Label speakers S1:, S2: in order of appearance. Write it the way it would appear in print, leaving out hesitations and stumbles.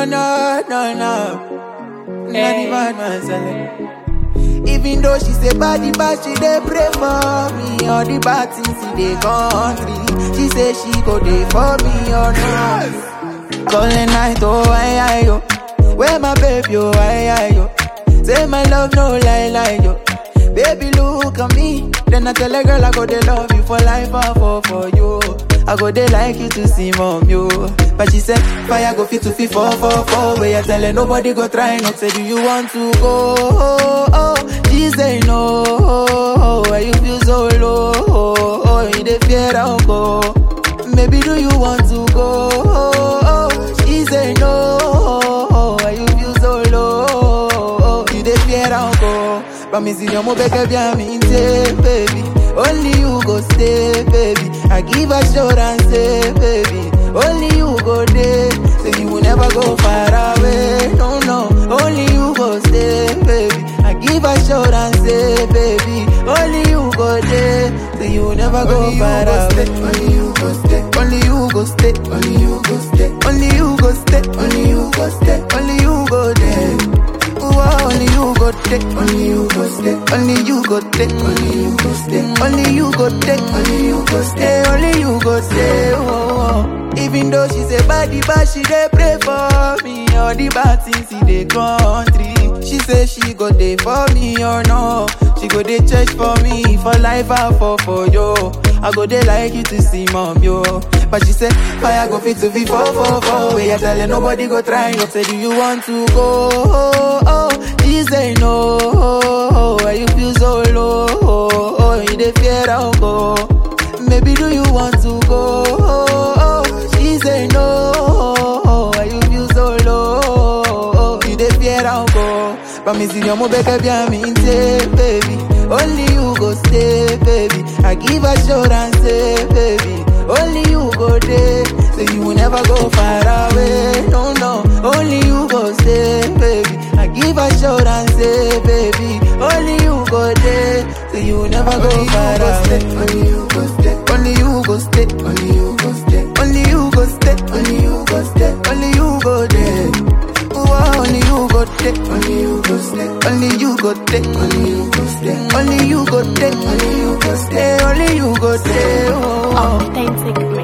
S1: no, no, no, no. Not even myself. Even though she say body bad, she dey pray for me. All the bad things in the country, she say she go dey for me or not. Calling night, oh, I, yo. Where my baby, oh, I, yo. Say my love, no lie, lie, yo. Baby, look at me. Then I tell a girl I go dey love you for life, I fall for you. I go dey like you to see mom, yo. But she said, fire go fit to fit 444. Where you tell her nobody go try not. Say, do you want to go? Oh, she say no. Why you feel so low? Oh, you dey fear I'll go. Maybe do you want to go? Oh, she say no. Why you feel so low? You dey fear I'll go. But me see your mo beg bien me baby. Only you go stay, baby. I give assurance, say, baby. Only you go there, say you will never go far away. No, no. Only you go stay, baby. I give assurance, say, baby. Only you go there, say you will never go far away. Only you go stay. Only you go stay. Only you go stay. Only you go stay. Only you go stay. Only you go there. Only you go take, only you go stay, only you go take, only you go stay, only you go take, only you go stay, only you go stay. Oh. Even though she say body bad, she dey pray for me. All the bad things in the country, she say she go dey for me or no. She go dey church for me, for life I fall for you. I go dey like you to see mom, yo. But she say, fire go fit to be 444. Where you tell her nobody go try not. Say, do you want to go? Oh, she say no. Why you feel so low? Oh, you dey fear I'll go. Maybe do you want to go? Oh, she say no. Why you feel so low? You dey fear I'll go. But me see your mo beg bien me baby. Only you go stay, baby. I give assurance, say, baby. Only you go there, so you will never go far away. No, no. Only you go stay, baby. I give assurance, say, baby. Only you go there, so you will never go far away. Only you go stay. Only you go stay. Only you go stay. Only you go stay. Only you go stay. Only you go there. Only you go take, only you go stay, only you go take, only you go stay, only you go take, only you go stay, only you go stay.
S2: Authentic.